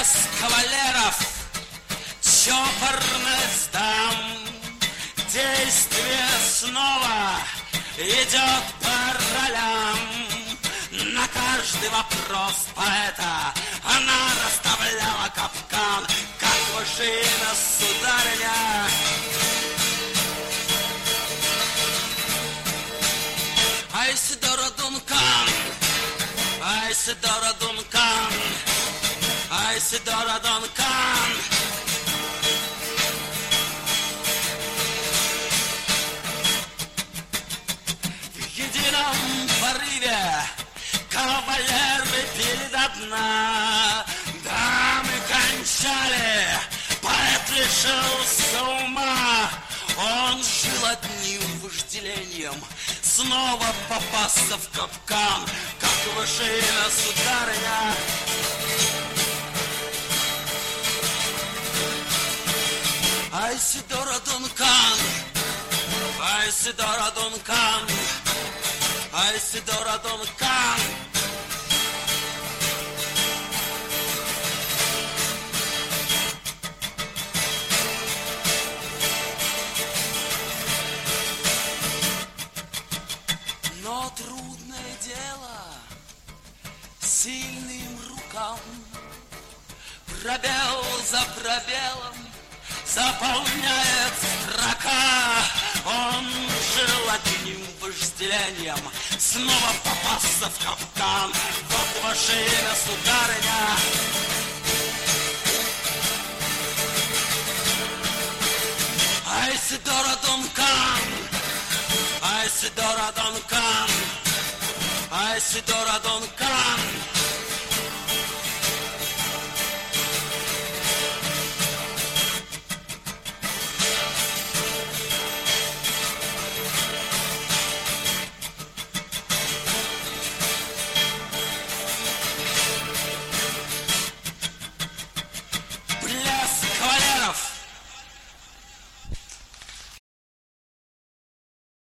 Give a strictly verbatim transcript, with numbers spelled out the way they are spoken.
без кавалеров, чопорность дам. Действие снова идет по ролям. На каждый вопрос поэта она расставляла капкан, как мужчина, сударыня. Айседора Дункан, Айседора Дункан, Айседора Дункан. В едином порыве кавалеры пили до дна, дамы кончали, поэт лишился ума. Он жил одним вожделением снова попасться в капкан, как мужчина, сударыня. Айседора Дункан, Айседора Дункан, Айседора Дункан. Но трудное дело сильным рукам, пробел за пробелом заполняет строка. Он жил одним вожделением снова попасться в капкан. Вот машина, сударыня. Айседора Дункан, Айседора Дункан, Айседора Дункан.